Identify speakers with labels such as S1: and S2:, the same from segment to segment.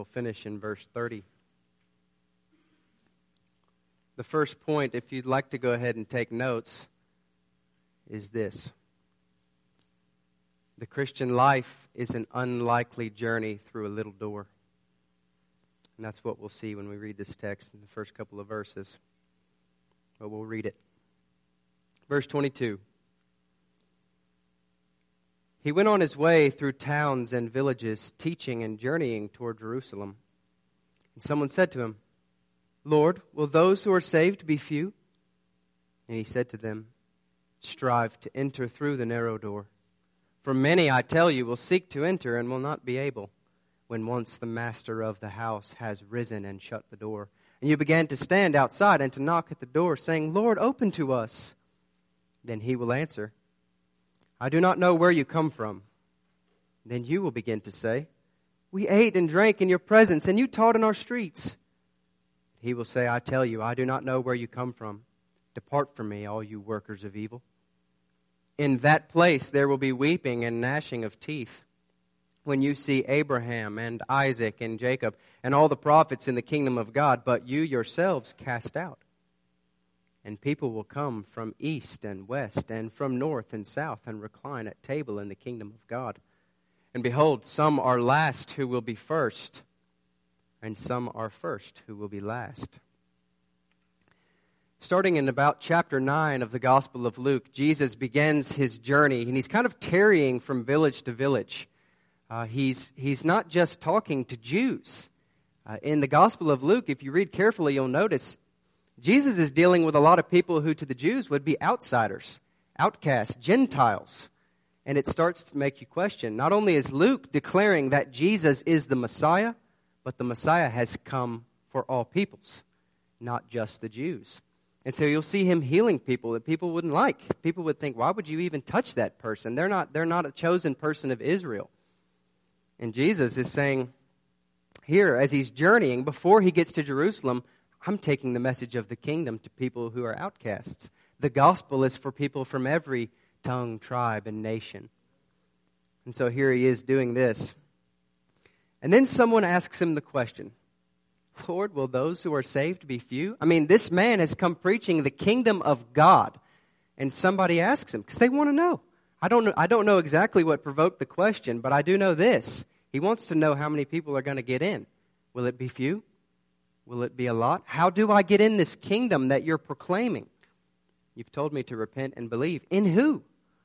S1: We'll finish in verse 30. The first point, if you'd like to go ahead and take notes, is this. The Christian life is an unlikely journey through a little door. And that's what we'll see when we read this text in the first couple of verses. But we'll read it. Verse 22. He went on his way through towns and villages, teaching and journeying toward Jerusalem. And someone said to him, Lord, will those who are saved be few? And he said to them, strive to enter through the narrow door. For many, I tell you, will seek to enter and will not be able, when once the master of the house has risen and shut the door. And you began to stand outside and to knock at the door, saying, Lord, open to us. Then he will answer, I do not know where you come from. Then you will begin to say, we ate and drank in your presence, and you taught in our streets. He will say, I tell you, I do not know where you come from. Depart from me, all you workers of evil. In that place there will be weeping and gnashing of teeth, when you see Abraham and Isaac and Jacob and all the prophets in the kingdom of God, but you yourselves cast out. And people will come from east and west and from north and south and recline at table in the kingdom of God. And behold, some are last who will be first, and some are first who will be last. Starting in about chapter 9 of the Gospel of Luke, Jesus begins his journey, and he's kind of tarrying from village to village. He's not just talking to Jews. In the Gospel of Luke, if you read carefully, you'll notice Jesus is dealing with a lot of people who to the Jews would be outsiders, outcasts, Gentiles. And it starts to make you question. Not only is Luke declaring that Jesus is the Messiah, but the Messiah has come for all peoples, not just the Jews. And so you'll see him healing people that people wouldn't like. People would think, why would you even touch that person? They're not a chosen person of Israel. And Jesus is saying here, as he's journeying, before he gets to Jerusalem, I'm taking the message of the kingdom to people who are outcasts. The gospel is for people from every tongue, tribe, and nation. And so here he is doing this. And then someone asks him the question, Lord, will those who are saved be few? I mean, this man has come preaching the kingdom of God. And somebody asks him, because they want to know. I don't know exactly what provoked the question, but I do know this. He wants to know how many people are going to get in. Will it be few? Will it be a lot? How do I get in this kingdom that you're proclaiming? You've told me to repent and believe. In who?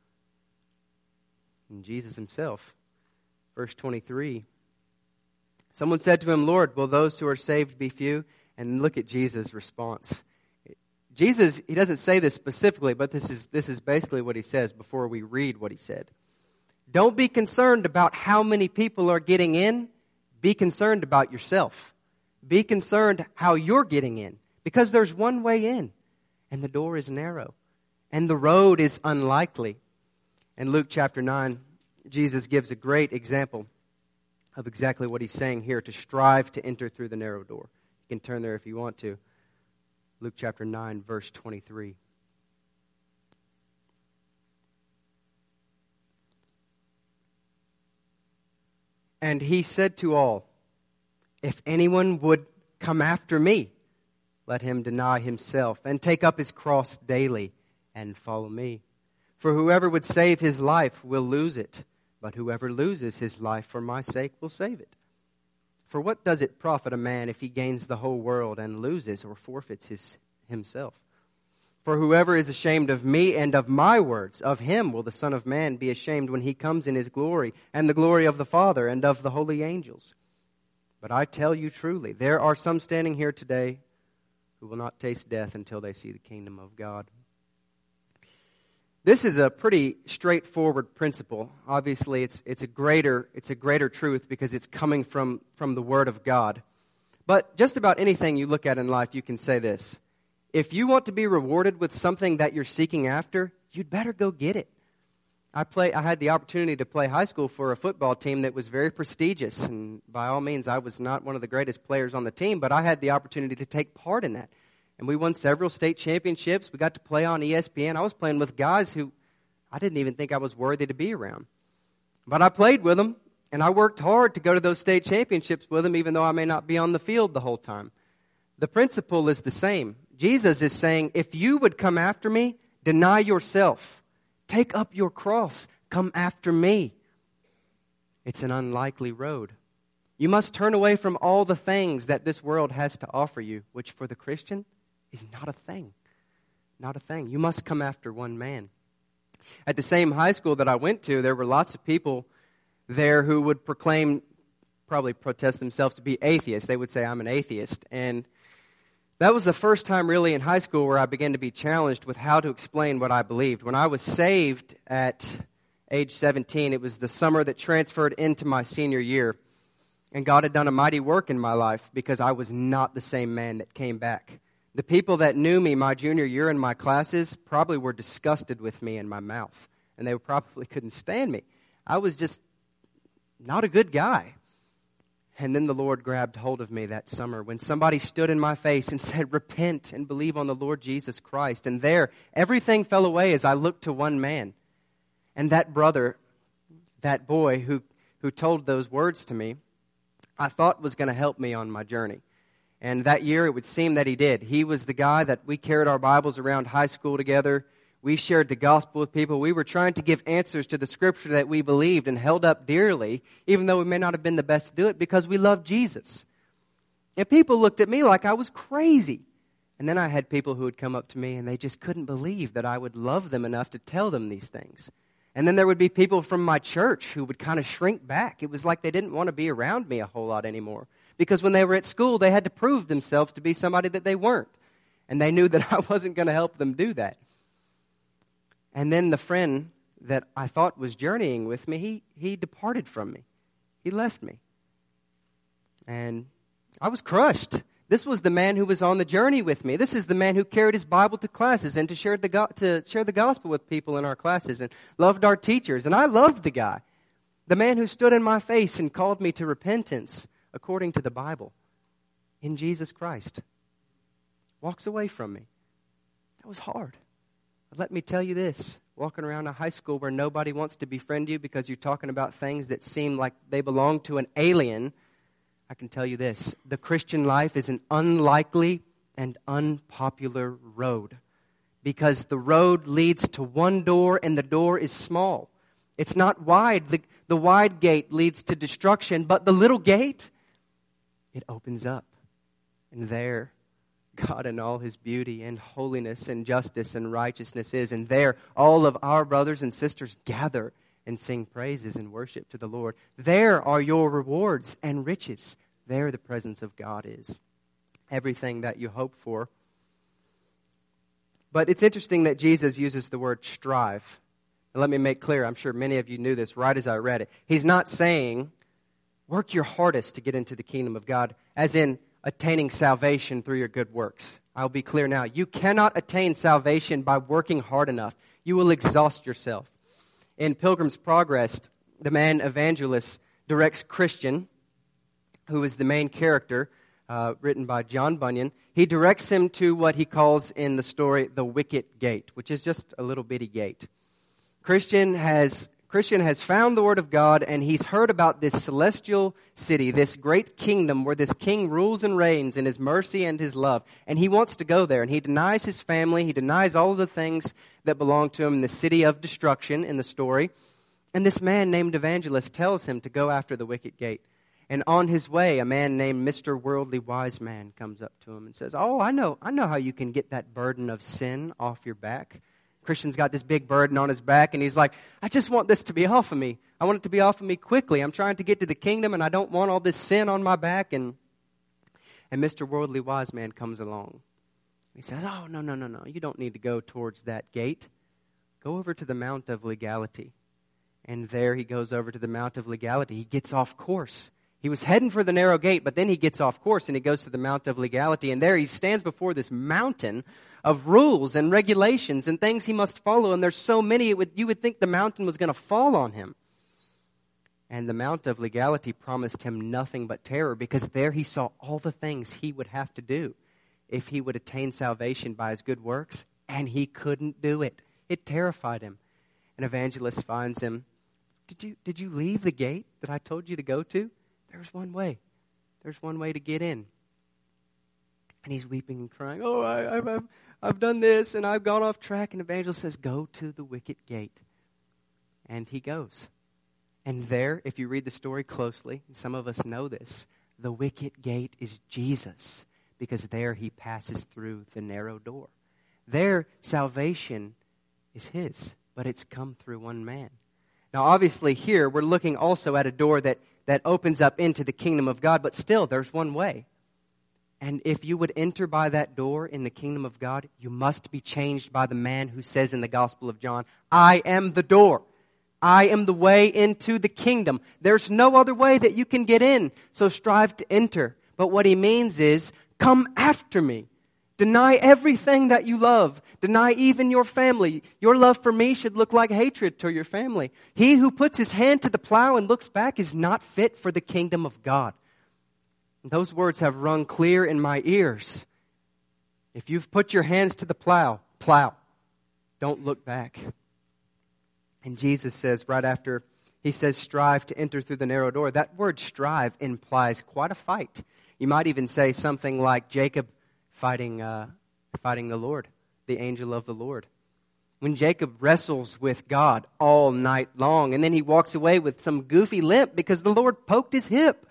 S1: In Jesus himself. Verse 23. Someone said to him, Lord, will those who are saved be few? And look at Jesus' response. Jesus, he doesn't say this specifically, but this is basically what he says before we read what he said. Don't be concerned about how many people are getting in. Be concerned about yourself. Be concerned how you're getting in. Because there's one way in. And the door is narrow. And the road is unlikely. In Luke chapter 9, Jesus gives a great example of exactly what he's saying here, to strive to enter through the narrow door. You can turn there if you want to. Luke chapter 9, verse 23. And he said to all, if anyone would come after me, let him deny himself and take up his cross daily and follow me. For whoever would save his life will lose it, but whoever loses his life for my sake will save it. For what does it profit a man if he gains the whole world and loses or forfeits himself? For whoever is ashamed of me and of my words, of him will the Son of Man be ashamed when he comes in his glory and the glory of the Father and of the holy angels. But I tell you truly, there are some standing here today who will not taste death until they see the kingdom of God. This is a pretty straightforward principle. Obviously, it's a greater truth because it's coming from the Word of God. But just about anything you look at in life, you can say this. If you want to be rewarded with something that you're seeking after, you'd better go get it. I had the opportunity to play high school for a football team that was very prestigious. And by all means, I was not one of the greatest players on the team, but I had the opportunity to take part in that. And we won several state championships. We got to play on ESPN. I was playing with guys who I didn't even think I was worthy to be around. But I played with them, And I worked hard to go to those state championships with him, even though I may not be on the field the whole time. The principle is the same. Jesus is saying, if you would come after me, deny yourself. Take up your cross. Come after me. It's an unlikely road. You must turn away from all the things that this world has to offer you, which for the Christian is not a thing. Not a thing. You must come after one man. At the same high school that I went to, there were lots of people there who would probably protest themselves to be atheists. They would say, I'm an atheist. And that was the first time really in high school where I began to be challenged with how to explain what I believed. When I was saved at age 17, it was the summer that transferred into my senior year. And God had done a mighty work in my life because I was not the same man that came back. The people that knew me my junior year in my classes probably were disgusted with me and my mouth. And they probably couldn't stand me. I was just not a good guy. And then the Lord grabbed hold of me that summer when somebody stood in my face and said, repent and believe on the Lord Jesus Christ. And there, everything fell away as I looked to one man. And that brother, that boy who told those words to me, I thought was going to help me on my journey. And that year, it would seem that he did. He was the guy that we carried our Bibles around high school together. We shared the gospel with people. We were trying to give answers to the scripture that we believed and held up dearly, even though we may not have been the best to do it, because we loved Jesus. And people looked at me like I was crazy. And then I had people who would come up to me and they just couldn't believe that I would love them enough to tell them these things. And then there would be people from my church who would kind of shrink back. It was like they didn't want to be around me a whole lot anymore. Because when they were at school, they had to prove themselves to be somebody that they weren't. And they knew that I wasn't going to help them do that. And then the friend that I thought was journeying with me, he departed from me. He left me. And I was crushed. This was the man who was on the journey with me. This is the man who carried his Bible to classes and to share the gospel with people in our classes and loved our teachers. And I loved the guy. The man who stood in my face and called me to repentance according to the Bible in Jesus Christ walks away from me. That was hard. But let me tell you this. Walking around a high school where nobody wants to befriend you because you're talking about things that seem like they belong to an alien, I can tell you this, the Christian life is an unlikely and unpopular road because the road leads to one door and the door is small. It's not wide. The wide gate leads to destruction, but the little gate, it opens up. And there, God in all His beauty and holiness and justice and righteousness is. And there, all of our brothers and sisters gather and sing praises and worship to the Lord. There are your rewards and riches. There the presence of God is. Everything that you hope for. But it's interesting that Jesus uses the word strive. And let me make clear, I'm sure many of you knew this right as I read it. He's not saying, work your hardest to get into the kingdom of God, as in attaining salvation through your good works. I'll be clear now. You cannot attain salvation by working hard enough. You will exhaust yourself. In Pilgrim's Progress, the man evangelist directs Christian, who is the main character, written by John Bunyan. He directs him to what he calls in the story the wicket gate, which is just a little bitty gate. Christian has found the Word of God, and he's heard about this celestial city, this great kingdom where this king rules and reigns in His mercy and His love. And he wants to go there, and he denies his family. He denies all of the things that belong to him in the city of destruction in the story. And this man named Evangelist tells him to go after the wicket gate. And on his way, a man named Mr. Worldly Wise Man comes up to him and says, "Oh, I know how you can get that burden of sin off your back." Christian's got this big burden on his back, and he's like, "I just want this to be off of me. I want it to be off of me quickly. I'm trying to get to the kingdom, and I don't want all this sin on my back." And Mr. Worldly Wise Man comes along. He says, "Oh, no. You don't need to go towards that gate. Go over to the Mount of Legality." And there he goes over to the Mount of Legality. He gets off course. He was heading for the narrow gate, but then he gets off course and he goes to the Mount of Legality. And there he stands before this mountain of rules and regulations and things he must follow. And there's so many, you would think the mountain was going to fall on him. And the Mount of Legality promised him nothing but terror, because there he saw all the things he would have to do if he would attain salvation by his good works. And he couldn't do it. It terrified him. An evangelist finds him Did you leave the gate that I told you to go to? There's one way. There's one way to get in. And he's weeping and crying, oh, I've done this and I've gone off track. And the evangelist says, go to the wicket gate. And he goes. And there, if you read the story closely, and some of us know this, the wicket gate is Jesus, because there he passes through the narrow door. There, salvation is his, but it's come through one man. Now, obviously, here we're looking also at a door that opens up into the kingdom of God, but still, there's one way. And if you would enter by that door in the kingdom of God, you must be changed by the man who says in the Gospel of John, I am the door. I am the way into the kingdom. There's no other way that you can get in, so strive to enter. But what he means is, come after me. Deny everything that you love. Deny even your family. Your love for me should look like hatred to your family. He who puts his hand to the plow and looks back is not fit for the kingdom of God. And those words have rung clear in my ears. If you've put your hands to the plow. Don't look back. And Jesus says right after he says strive to enter through the narrow door, that word strive implies quite a fight. You might even say something like Jacob fighting the Lord, the angel of the Lord. When Jacob wrestles with God all night long, and then he walks away with some goofy limp because the Lord poked his hip.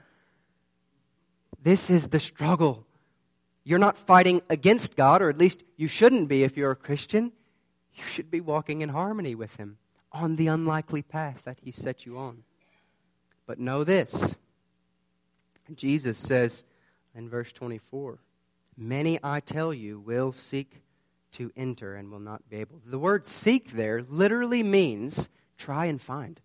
S1: This is the struggle. You're not fighting against God, or at least you shouldn't be if you're a Christian. You should be walking in harmony with him on the unlikely path that he set you on. But know this. Jesus says in verse 24, many, I tell you, will seek to enter and will not be able. The word seek there literally means try and find.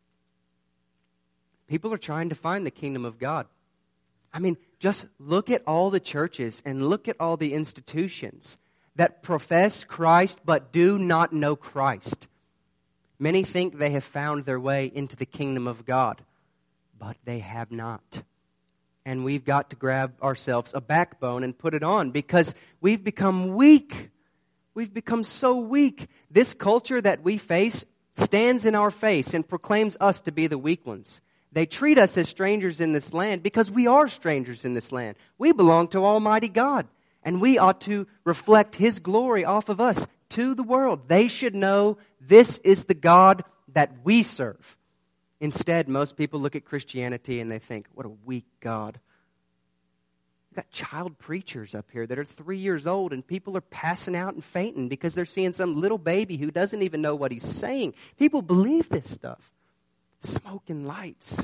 S1: People are trying to find the kingdom of God. I mean, just look at all the churches and look at all the institutions that profess Christ but do not know Christ. Many think they have found their way into the kingdom of God, but they have not. And we've got to grab ourselves a backbone and put it on, because we've become weak. We've become so weak. This culture that we face stands in our face and proclaims us to be the weak ones. They treat us as strangers in this land because we are strangers in this land. We belong to Almighty God, and we ought to reflect His glory off of us to the world. They should know this is the God that we serve. Instead, most people look at Christianity and they think, what a weak God. We've got child preachers up here that are 3 years old, and people are passing out and fainting because they're seeing some little baby who doesn't even know what he's saying. People believe this stuff. Smoke and lights.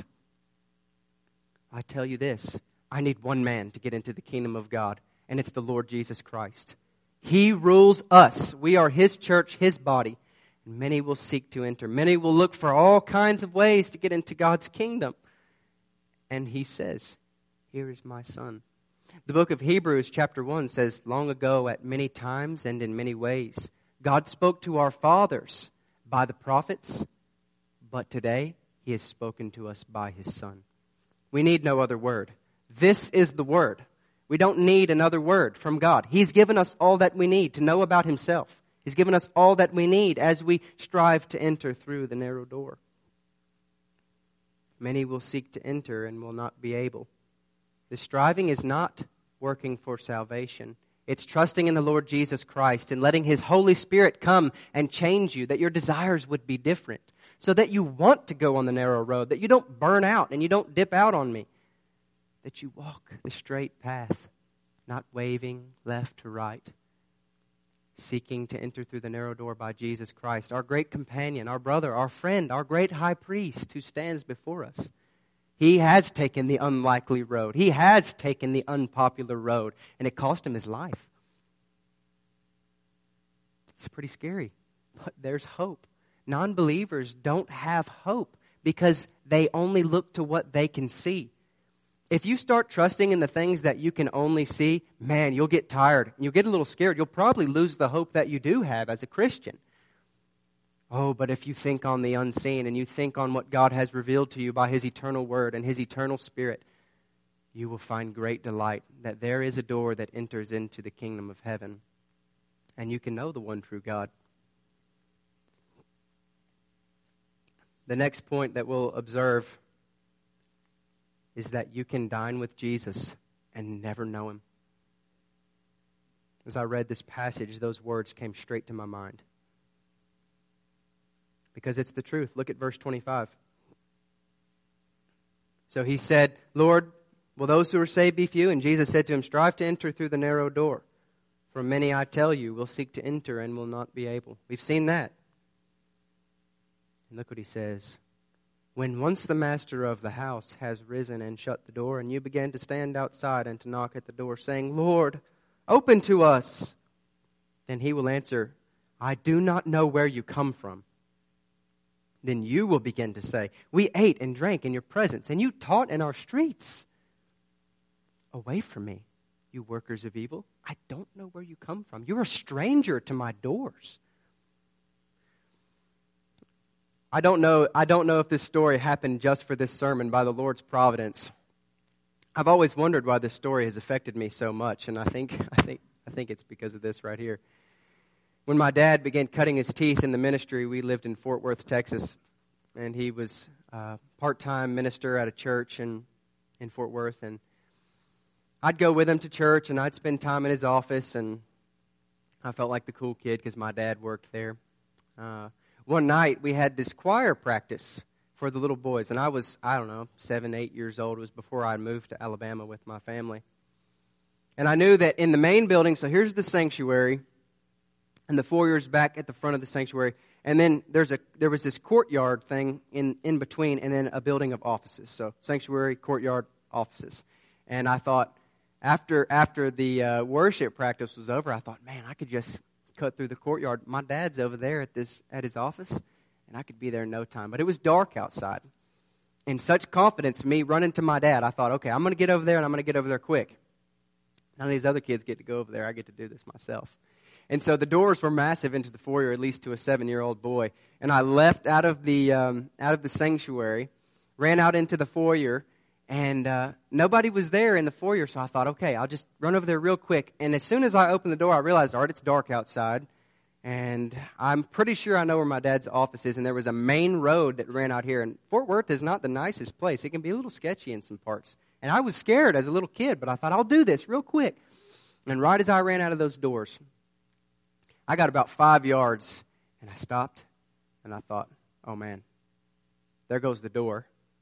S1: I tell you this, I need one man to get into the kingdom of God, and it's the Lord Jesus Christ. He rules us. We are His church, His body. And many will seek to enter. Many will look for all kinds of ways to get into God's kingdom. And He says, here is my son. The book of Hebrews chapter 1 says, long ago at many times and in many ways, God spoke to our fathers by the prophets, but today He has spoken to us by His Son. We need no other word. This is the word. We don't need another word from God. He's given us all that we need to know about Himself. He's given us all that we need as we strive to enter through the narrow door. Many will seek to enter and will not be able. The striving is not working for salvation. It's trusting in the Lord Jesus Christ and letting His Holy Spirit come and change you, that your desires would be different, so that you want to go on the narrow road, that you don't burn out and you don't dip out on me, that you walk the straight path, not waving left to right, seeking to enter through the narrow door by Jesus Christ, our great companion, our brother, our friend, our great high priest who stands before us. He has taken the unlikely road. He has taken the unpopular road, and it cost Him His life. It's pretty scary, but there's hope. Non-believers don't have hope because they only look to what they can see. If you start trusting in the things that you can only see, man, you'll get tired. You'll get a little scared. You'll probably lose the hope that you do have as a Christian. Oh, but if you think on the unseen and you think on what God has revealed to you by His eternal Word and His eternal Spirit, you will find great delight that there is a door that enters into the kingdom of heaven, and you can know the one true God. The next point that we'll observe is that you can dine with Jesus and never know him. As I read this passage, those words came straight to my mind. Because it's the truth. Look at verse 25. So he said, Lord, will those who are saved be few? And Jesus said to him, strive to enter through the narrow door. For many, I tell you, will seek to enter and will not be able. We've seen that. And look what he says. When once the master of the house has risen and shut the door, and you begin to stand outside and to knock at the door, saying, Lord, open to us, then he will answer, I do not know where you come from. Then you will begin to say, we ate and drank in your presence, and you taught in our streets. Away from me, you workers of evil. I don't know where you come from. You're a stranger to my doors. I don't know if this story happened just for this sermon by the Lord's providence. I've always wondered why this story has affected me so much, and I think it's because of this right here. When my dad began cutting his teeth in the ministry, we lived in Fort Worth, Texas, and he was a part-time minister at a church in Fort Worth, and I'd go with him to church, and I'd spend time in his office, and I felt like the cool kid because my dad worked there. One night, we had this choir practice for the little boys, and I was, 7, 8 years old. It was before I moved to Alabama with my family. And I knew that in the main building, so here's the sanctuary, and the foyer's back at the front of the sanctuary, and then there was this courtyard thing in between, and then a building of offices. So sanctuary, courtyard, offices. And I thought, after the worship practice was over, I thought, man, I could just cut through the courtyard. My dad's over there at his office, and I could be there in no time. But it was dark outside. In such confidence, me running to my dad, I thought, okay, I'm going to get over there, and I'm going to get over there quick. None of these other kids get to go over there. I get to do this myself. And so the doors were massive into the foyer, at least to a 7-year-old boy. And I left out of the sanctuary, ran out into the foyer, and nobody was there in the foyer, so I thought, okay, I'll just run over there real quick. And as soon as I opened the door, I realized, all right, it's dark outside. And I'm pretty sure I know where my dad's office is. And there was a main road that ran out here. And Fort Worth is not the nicest place. It can be a little sketchy in some parts. And I was scared as a little kid, but I thought, I'll do this real quick. And right as I ran out of those doors, I got about 5 yards, and I stopped, and I thought, oh, man, there goes the door.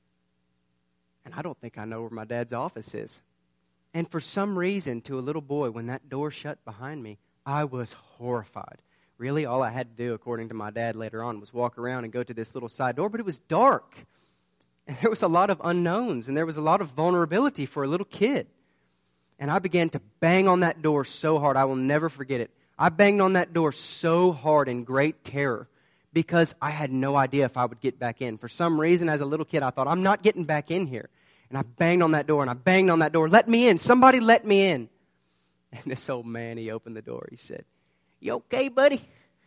S1: And I don't think I know where my dad's office is. And for some reason, to a little boy, when that door shut behind me, I was horrified. Really, all I had to do, according to my dad later on, was walk around and go to this little side door, but it was dark. And there was a lot of unknowns, and there was a lot of vulnerability for a little kid. And I began to bang on that door so hard, I will never forget it. I banged on that door so hard in great terror because I had no idea if I would get back in. For some reason, as a little kid, I thought, I'm not getting back in here. And I banged on that door, and I banged on that door. Let me in. Somebody let me in. And this old man, he opened the door. He said, you okay, buddy?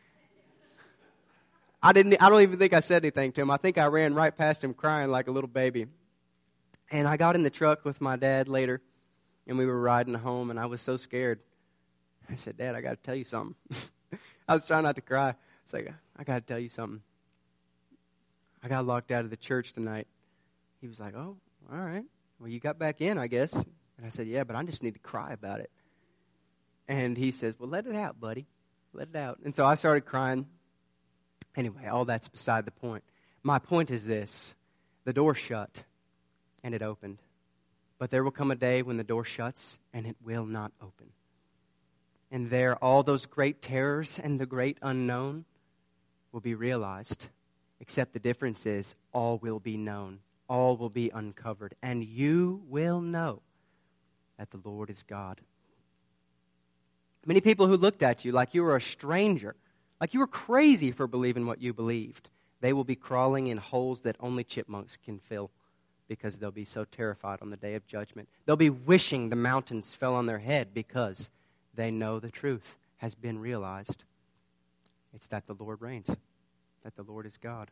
S1: I don't even think I said anything to him. I think I ran right past him crying like a little baby. And I got in the truck with my dad later, and we were riding home, and I was so scared. I said, Dad, I got to tell you something. I was trying not to cry. It's like, I got to tell you something. I got locked out of the church tonight. He was like, oh, all right. Well, you got back in, I guess. And I said, yeah, but I just need to cry about it. And he says, well, let it out, buddy. Let it out. And so I started crying. Anyway, all that's beside the point. My point is this. The door shut, and it opened. But there will come a day when the door shuts, and it will not open. And there, all those great terrors and the great unknown will be realized. Except the difference is, all will be known. All will be uncovered. And you will know that the Lord is God. Many people who looked at you like you were a stranger, like you were crazy for believing what you believed, they will be crawling in holes that only chipmunks can fill because they'll be so terrified on the day of judgment. They'll be wishing the mountains fell on their head because they know the truth has been realized. It's that the Lord reigns, that the Lord is God.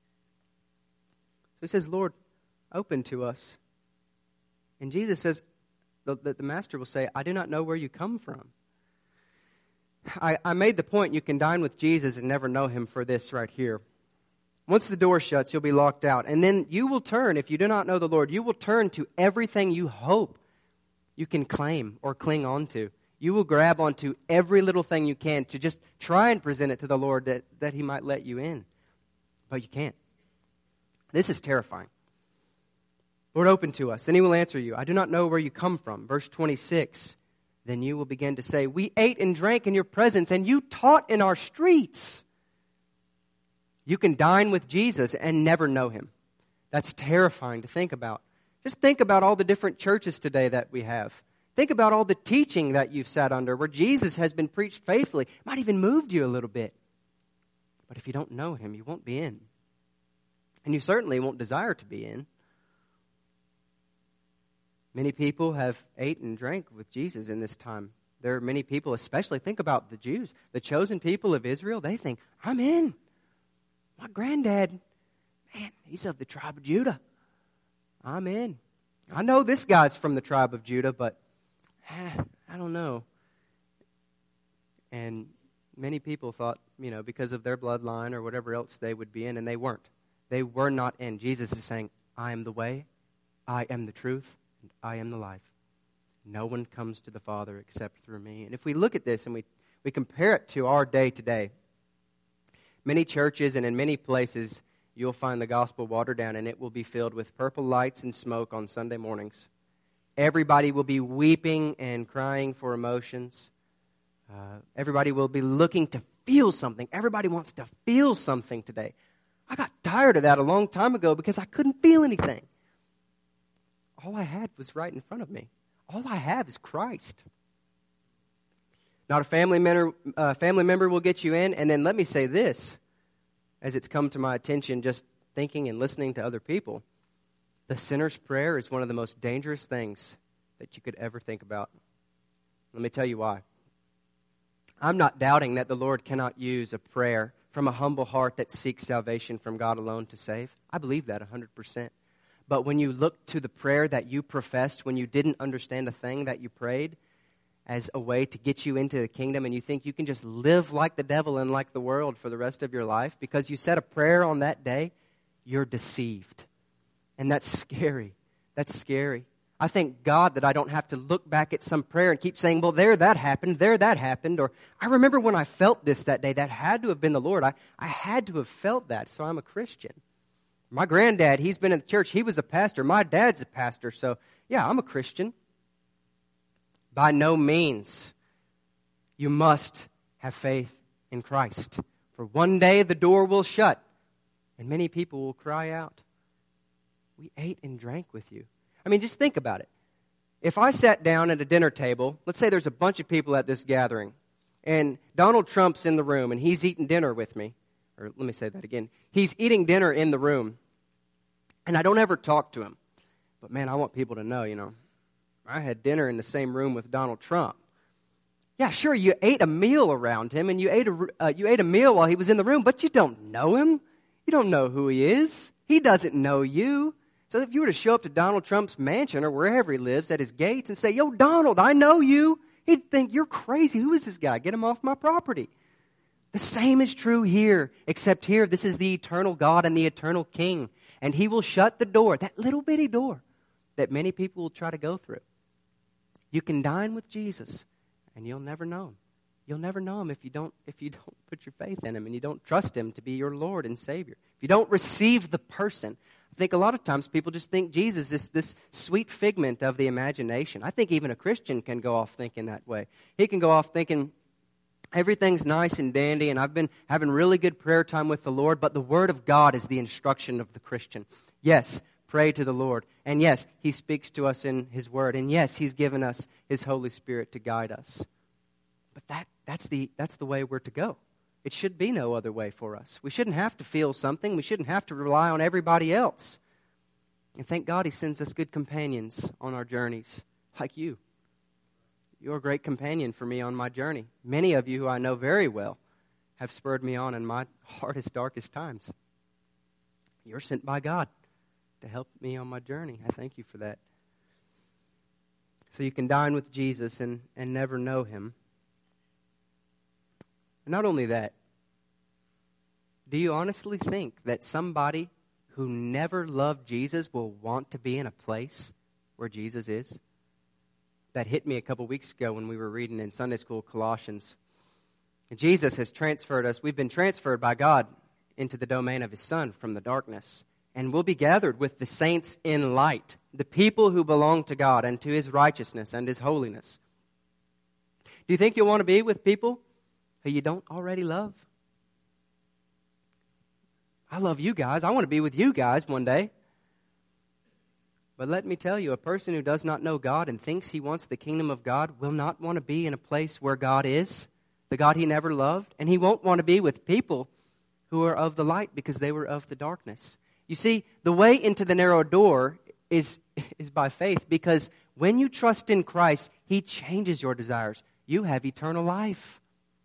S1: So he says, Lord, open to us. And Jesus says, the master will say, I do not know where you come from. I made the point you can dine with Jesus and never know him for this right here. Once the door shuts, you'll be locked out. And then you will turn, if you do not know the Lord, you will turn to everything you hope you can claim or cling on to. You will grab onto every little thing you can to just try and present it to the Lord that He might let you in. But you can't. This is terrifying. Lord, open to us. And He will answer you, I do not know where you come from. Verse 26, then you will begin to say, we ate and drank in your presence, and you taught in our streets. You can dine with Jesus and never know Him. That's terrifying to think about. Just think about all the different churches today that we have. Think about all the teaching that you've sat under where Jesus has been preached faithfully. It might even moved you a little bit. But if you don't know Him, you won't be in. And you certainly won't desire to be in. Many people have ate and drank with Jesus in this time. There are many people, especially think about the Jews, the chosen people of Israel. They think, I'm in. My granddad, man, he's of the tribe of Judah. I'm in. I know this guy's from the tribe of Judah, but I don't know. And many people thought, because of their bloodline or whatever else they would be in, and they weren't. They were not in. Jesus is saying, I am the way, I am the truth, and I am the life. No one comes to the Father except through me. And if we look at this and we compare it to our day today, many churches and in many places, you'll find the gospel watered down, and it will be filled with purple lights and smoke on Sunday mornings. Everybody will be weeping and crying for emotions. Everybody will be looking to feel something. Everybody wants to feel something today. I got tired of that a long time ago because I couldn't feel anything. All I had was right in front of me. All I have is Christ. Not a family member will get you in. And then let me say this, as it's come to my attention just thinking and listening to other people. The sinner's prayer is one of the most dangerous things that you could ever think about. Let me tell you why. I'm not doubting that the Lord cannot use a prayer from a humble heart that seeks salvation from God alone to save. I believe that 100%. But when you look to the prayer that you professed when you didn't understand a thing that you prayed as a way to get you into the kingdom, and you think you can just live like the devil and like the world for the rest of your life because you said a prayer on that day, you're deceived. And that's scary. That's scary. I thank God that I don't have to look back at some prayer and keep saying, well, there that happened, or I remember when I felt this that day. That had to have been the Lord. I had to have felt that, so I'm a Christian. My granddad, he's been in the church. He was a pastor. My dad's a pastor, so yeah, I'm a Christian. By no means. You must have faith in Christ. For one day the door will shut, and many people will cry out, we ate and drank with you. I mean, just think about it. If I sat down at a dinner table, let's say there's a bunch of people at this gathering, and Donald Trump's in the room, and he's eating dinner with me. Or let me say that again. He's eating dinner in the room, and I don't ever talk to him. But man, I want people to know, I had dinner in the same room with Donald Trump. Yeah, sure, you ate a meal around him, and you ate a meal while he was in the room, but you don't know him. You don't know who he is. He doesn't know you. So if you were to show up to Donald Trump's mansion or wherever he lives at his gates and say, yo, Donald, I know you, he'd think, you're crazy. Who is this guy? Get him off my property. The same is true here, except here, this is the eternal God and the eternal King. And He will shut the door, that little bitty door that many people will try to go through. You can dine with Jesus, and you'll never know Him. You'll never know Him if you don't put your faith in Him and you don't trust Him to be your Lord and Savior. If you don't receive the person. I think a lot of times people just think Jesus is this sweet figment of the imagination. I think even a Christian can go off thinking that way. He can go off thinking everything's nice and dandy and I've been having really good prayer time with the Lord, but the Word of God is the instruction of the Christian. Yes, pray to the Lord. And yes, He speaks to us in His Word. And yes, He's given us His Holy Spirit to guide us. But that's the way we're to go. It should be no other way for us. We shouldn't have to feel something. We shouldn't have to rely on everybody else. And thank God He sends us good companions on our journeys, like you. You're a great companion for me on my journey. Many of you who I know very well have spurred me on in my hardest, darkest times. You're sent by God to help me on my journey. I thank you for that. So you can dine with Jesus and never know Him. And not only that, Do you honestly think that somebody who never loved Jesus will want to be in a place where Jesus is? That hit me a couple weeks ago when we were reading in Sunday school Colossians. And Jesus has transferred us. We've been transferred by God into the domain of His Son from the darkness. And we'll be gathered with the saints in light, the people who belong to God and to His righteousness and His holiness. Do you think you'll want to be with people who you don't already love? I love you guys. I want to be with you guys one day. But let me tell you, a person who does not know God and thinks he wants the kingdom of God will not want to be in a place where God is, the God he never loved. And he won't want to be with people who are of the light because they were of the darkness. You see, the way into the narrow door is by faith, because when you trust in Christ, He changes your desires. You have eternal life.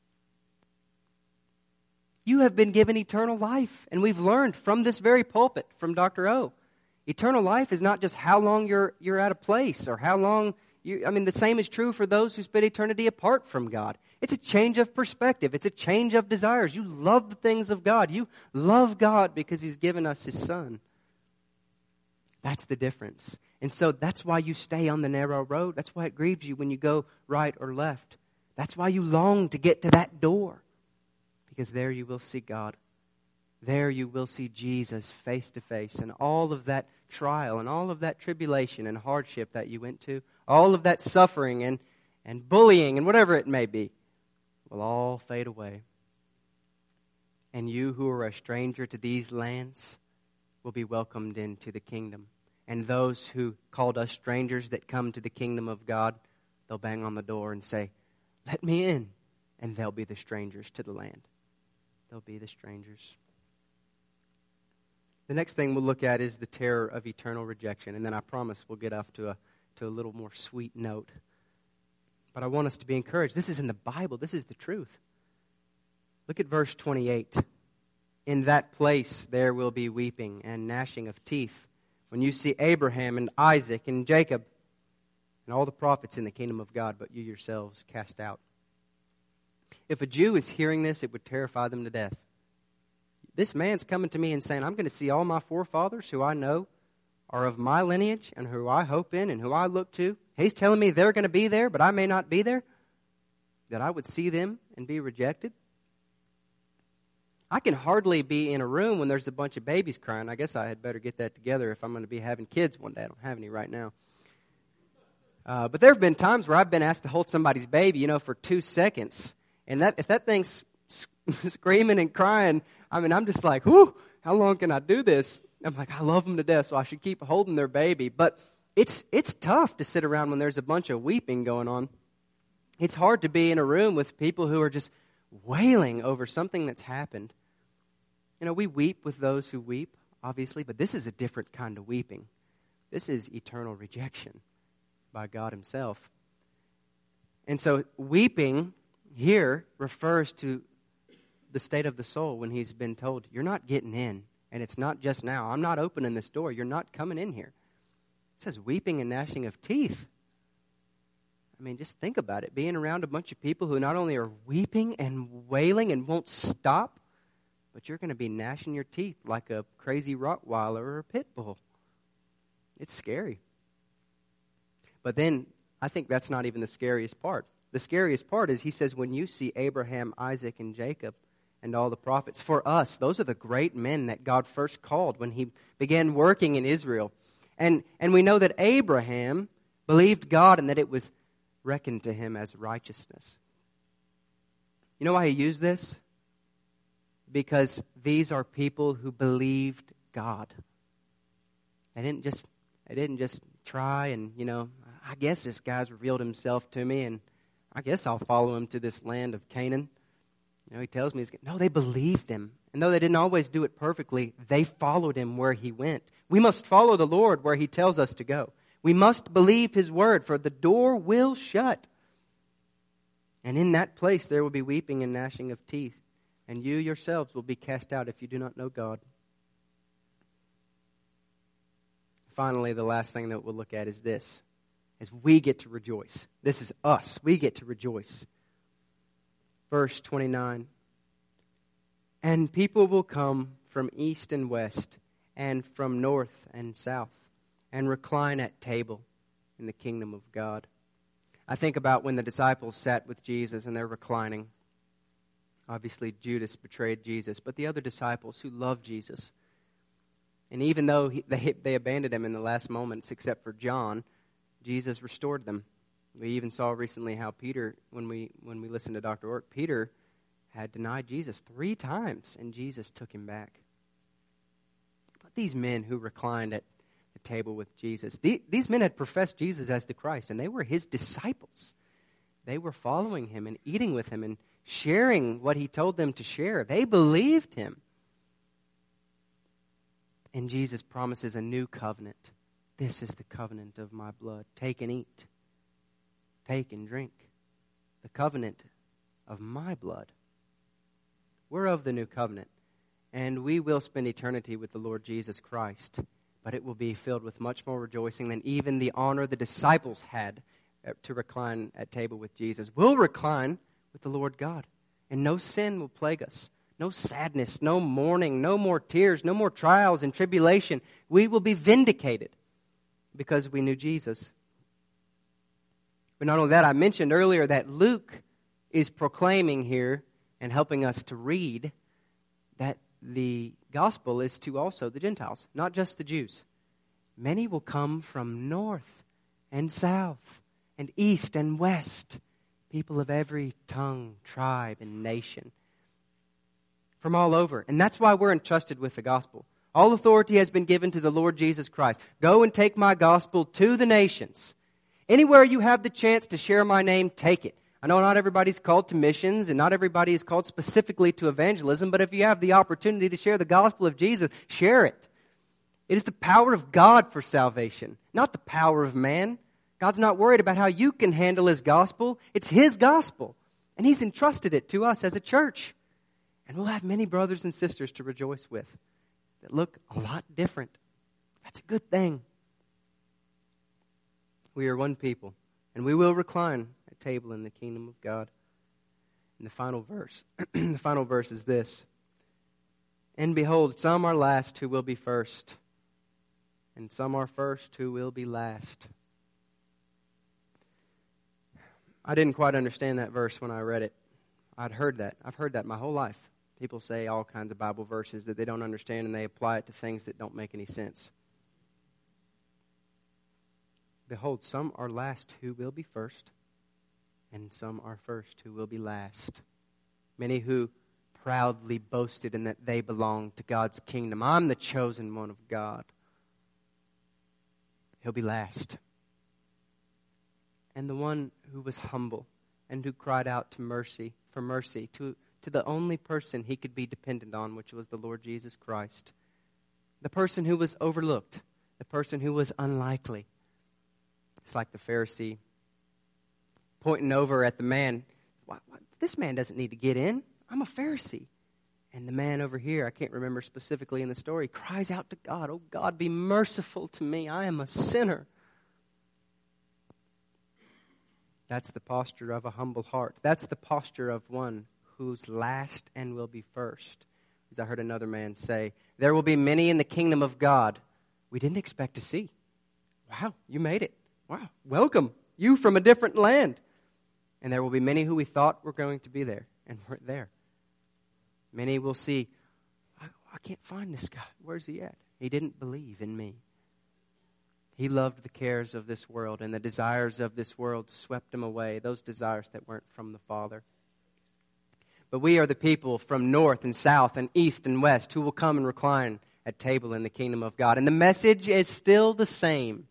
S1: You have been given eternal life. And we've learned from this very pulpit, from Dr. O, eternal life is not just how long you're at a place or how long the same is true for those who spend eternity apart from God. It's a change of perspective. It's a change of desires. You love the things of God. You love God because He's given us His Son. That's the difference. And so that's why you stay on the narrow road. That's why it grieves you when you go right or left. That's why you long to get to that door. Because there you will see God. There you will see Jesus face to face. And all of that trial and all of that tribulation and hardship that you went to, all of that suffering and bullying and whatever it may be, will all fade away. And you who are a stranger to these lands will be welcomed into the kingdom. And those who called us strangers that come to the kingdom of God, they'll bang on the door and say, "Let me in." And they'll be the strangers to the land. They'll be the strangers. The next thing we'll look at is the terror of eternal rejection. And then I promise we'll get off to a little more sweet note. But I want us to be encouraged. This is in the Bible. This is the truth. Look at verse 28. In that place there will be weeping and gnashing of teeth when you see Abraham and Isaac and Jacob and all the prophets in the kingdom of God, but you yourselves cast out. If a Jew is hearing this, it would terrify them to death. This man's coming to me and saying, I'm going to see all my forefathers who I know are of my lineage and who I hope in and who I look to. He's telling me they're going to be there, but I may not be there. That I would see them and be rejected. I can hardly be in a room when there's a bunch of babies crying. I guess I had better get that together if I'm going to be having kids one day. I don't have any right now. But there have been times where I've been asked to hold somebody's baby, for 2 seconds. And if that thing's screaming and crying, I'm just like, whew, how long can I do this? I'm like, I love them to death, so I should keep holding their baby. But it's tough to sit around when there's a bunch of weeping going on. It's hard to be in a room with people who are just wailing over something that's happened. We weep with those who weep, obviously, but this is a different kind of weeping. This is eternal rejection by God Himself. And so weeping here refers to the state of the soul when he's been told, you're not getting in, and it's not just now. I'm not opening this door. You're not coming in here. It says weeping and gnashing of teeth. Just think about it. Being around a bunch of people who not only are weeping and wailing and won't stop, but you're going to be gnashing your teeth like a crazy Rottweiler or a pit bull. It's scary. But then, I think that's not even the scariest part. The scariest part is he says, when you see Abraham, Isaac, and Jacob, and all the prophets, for us, those are the great men that God first called when He began working in Israel. And we know that Abraham believed God and that it was reckoned to him as righteousness. You know why he used this? Because these are people who believed God. They didn't just try and, I guess this guy's revealed himself to me and I guess I'll follow him to this land of Canaan. He tells me, no, they believed him. And though they didn't always do it perfectly, they followed him where he went. We must follow the Lord where He tells us to go. We must believe His word, for the door will shut. And in that place there will be weeping and gnashing of teeth. And you yourselves will be cast out if you do not know God. Finally, the last thing that we'll look at is this. As we get to rejoice. This is us. We get to rejoice. Verse 29. And people will come from east and west, and from north and south, and recline at table in the kingdom of God. I think about when the disciples sat with Jesus and they're reclining. Obviously, Judas betrayed Jesus, but the other disciples who loved Jesus, and even though they abandoned him in the last moments, except for John, Jesus restored them. We even saw recently how Peter, when we listened to Dr. Ork, Peter had denied Jesus 3 times, and Jesus took him back. But these men who reclined at the table with Jesus, these men had professed Jesus as the Christ, and they were his disciples. They were following him and eating with him and sharing what he told them to share. They believed him. And Jesus promises a new covenant. This is the covenant of my blood. Take and eat. Take and drink. The covenant of my blood. We're of the new covenant, and we will spend eternity with the Lord Jesus Christ, but it will be filled with much more rejoicing than even the honor the disciples had to recline at table with Jesus. We'll recline with the Lord God, and no sin will plague us. No sadness, no mourning, no more tears, no more trials and tribulation. We will be vindicated because we knew Jesus. But not only that, I mentioned earlier that Luke is proclaiming here and helping us to read that the gospel is to also the Gentiles, not just the Jews. Many will come from north and south and east and west, people of every tongue, tribe, and nation, from all over. And that's why we're entrusted with the gospel. All authority has been given to the Lord Jesus Christ. Go and take my gospel to the nations. Anywhere you have the chance to share my name, take it. I know not everybody's called to missions, and not everybody is called specifically to evangelism, but if you have the opportunity to share the gospel of Jesus, share it. It is the power of God for salvation, not the power of man. God's not worried about how you can handle his gospel. It's his gospel, and he's entrusted it to us as a church. And we'll have many brothers and sisters to rejoice with that look a lot different. That's a good thing. We are one people, and we will recline at table in the kingdom of God. And the final verse, the final verse is this. And behold, some are last who will be first, and some are first who will be last. I didn't quite understand that verse when I read it. I've heard that my whole life. People say all kinds of Bible verses that they don't understand, and they apply it to things that don't make any sense. Behold, some are last who will be first, and some are first who will be last. Many who proudly boasted in that they belong to God's kingdom. I'm the chosen one of God. He'll be last. And the one who was humble and who cried out to mercy, to the only person he could be dependent on, which was the Lord Jesus Christ. The person who was overlooked, the person who was unlikely. It's like the Pharisee pointing over at the man. This man doesn't need to get in. I'm a Pharisee. And the man over here, I can't remember specifically in the story, cries out to God, "Oh God, be merciful to me. I am a sinner." That's the posture of a humble heart. That's the posture of one who's last and will be first. As I heard another man say, there will be many in the kingdom of God we didn't expect to see. Wow, you made it. Wow, welcome. You from a different land. And there will be many who we thought were going to be there and weren't there. Many will see, I can't find this guy. Where's he at? He didn't believe in me. He loved the cares of this world, and the desires of this world swept him away, those desires that weren't from the Father. But we are the people from north and south and east and west who will come and recline at table in the kingdom of God. And the message is still the same.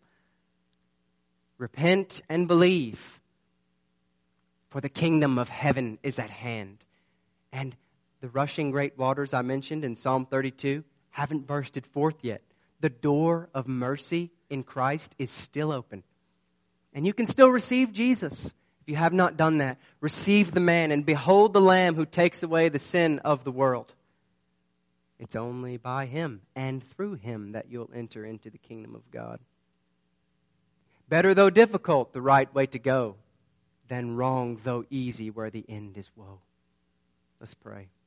S1: Repent and believe, for the kingdom of heaven is at hand. And the rushing great waters I mentioned in Psalm 32 haven't bursted forth yet. The door of mercy in Christ is still open. And you can still receive Jesus. If you have not done that, receive the man and behold the Lamb who takes away the sin of the world. It's only by him and through him that you'll enter into the kingdom of God. Better though difficult, the right way to go, than wrong though easy, where the end is woe. Let's pray.